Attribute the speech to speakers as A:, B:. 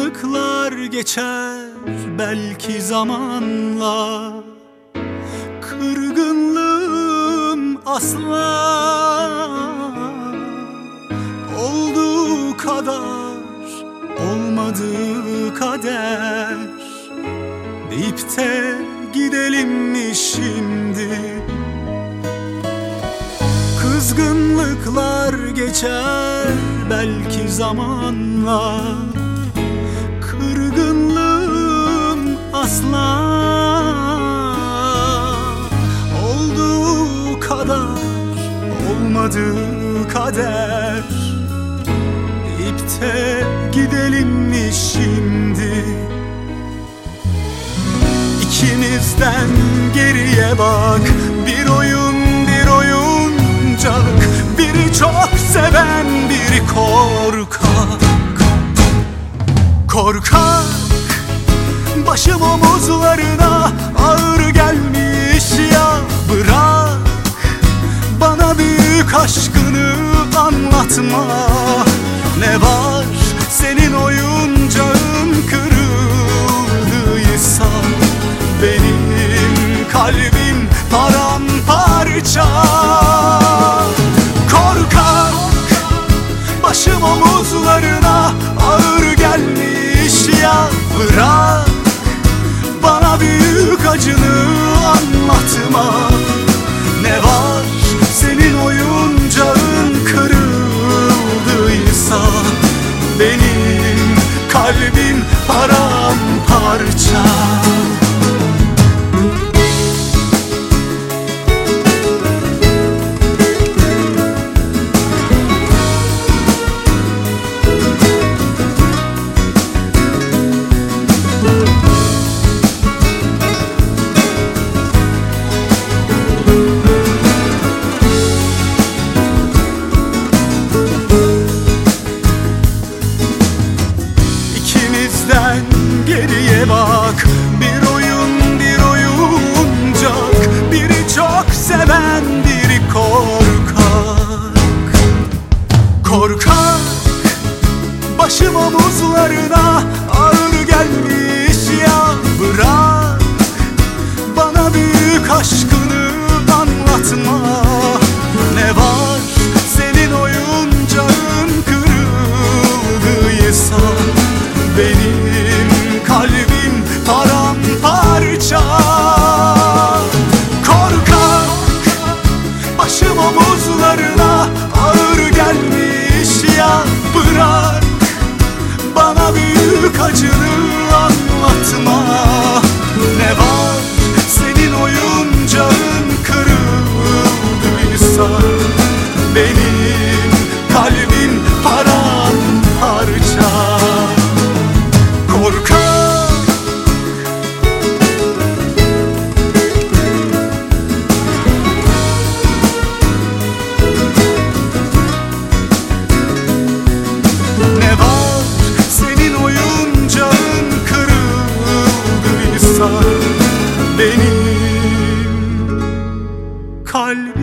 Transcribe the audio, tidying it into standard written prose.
A: Kızgınlıklar geçer belki zamanla, kırgınlığım asla olduğu kadar olmadığı kader deyip de gidelim mi şimdi? Kızgınlıklar geçer belki zamanla, kırgınlığım asla olduğu kadar olmadığı kader deyip de gidelim mi şimdi? İkimizden geriye bak, bir oyun bir oyuncak, biri çok seven biri korkak. Korkak, başım omuzlarına ağır gelmiş ya, bırak bana büyük aşkını anlatma. Ne var senin oyuncağın kırıldıysa, benim kalbim paramparça. Korkak, başım omuzlarına ağır gelmiş ya, bırak bana büyük acını anlatma. Ne var senin oyuncağın kırıldıysa, benim kalbim paramparça. Geriye bak, bir oyun bir oyuncak, biri çok seven biri korkak. Korkak, başım omuzlarına ağır gelmiş ya, bırak bana büyük aşkını anlatma. Ne var senin oyuncağın kırıldıysa, benim kalbim paramparça. Korkak, başım omuzlarına ağır gelmiş ya, bırak bana büyük acını anlatma. Ne var senin oyuncağın kırıldıysa, benim kalbim paramparça. Korkak, ne var senin oyuncağın kırıldıysa, benim kalbim